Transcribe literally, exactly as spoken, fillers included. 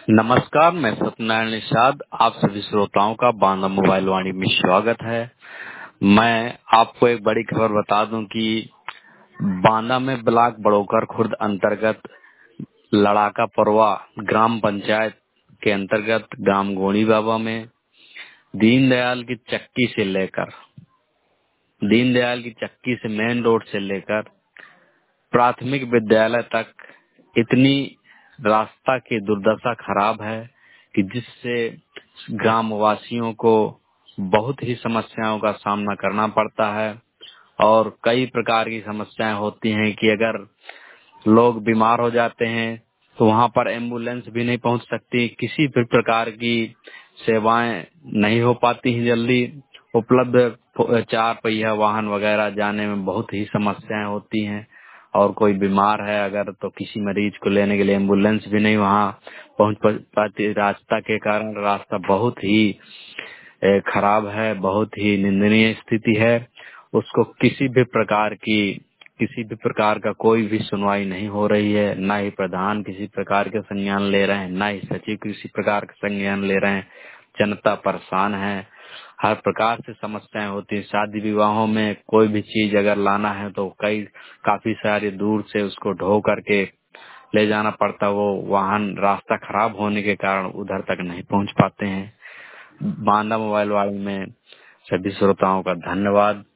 नमस्कार, मैं सत्यनारायण निषाद। आप सभी श्रोताओं का बांदा मोबाइल वाणी में स्वागत है। मैं आपको एक बड़ी खबर बता दूं कि बांदा में ब्लॉक बड़ोकर खुर्द अंतर्गत लड़ाका परवा ग्राम पंचायत के अंतर्गत गांव गोणी बाबा में दीनदयाल की चक्की से लेकर दीनदयाल की चक्की से मेन रोड से लेकर प्राथमिक विद्यालय तक इतनी रास्ता की दुर्दशा खराब है कि जिससे ग्राम वासियों को बहुत ही समस्याओं का सामना करना पड़ता है और कई प्रकार की समस्याएं होती हैं कि अगर लोग बीमार हो जाते हैं तो वहां पर एम्बुलेंस भी नहीं पहुंच सकती, किसी भी प्रकार की सेवाएं नहीं हो पाती हैं जल्दी उपलब्ध। चार पहिया वाहन वगैरह जाने में बहुत ही समस्याएं होती हैं और कोई बीमार है अगर तो किसी मरीज को लेने के लिए एम्बुलेंस भी नहीं वहां पहुंच पाती। रास्ता के कारण रास्ता बहुत ही ए, खराब है, बहुत ही निंदनीय स्थिति है। उसको किसी भी प्रकार की किसी भी प्रकार का कोई भी सुनवाई नहीं हो रही है, ना ही प्रधान किसी प्रकार के संज्ञान ले रहे हैं, ना ही सचिव किसी प्रकार का संज्ञान ले रहे हैं। जनता परेशान है, हर प्रकार से समस्याएं होती है। शादी विवाहों में कोई भी चीज अगर लाना है तो कई काफी सारे दूर से उसको ढो करके ले जाना पड़ता। वो वाहन रास्ता खराब होने के कारण उधर तक नहीं पहुंच पाते हैं। बांदा मोबाइल वाले में सभी श्रोताओं का धन्यवाद।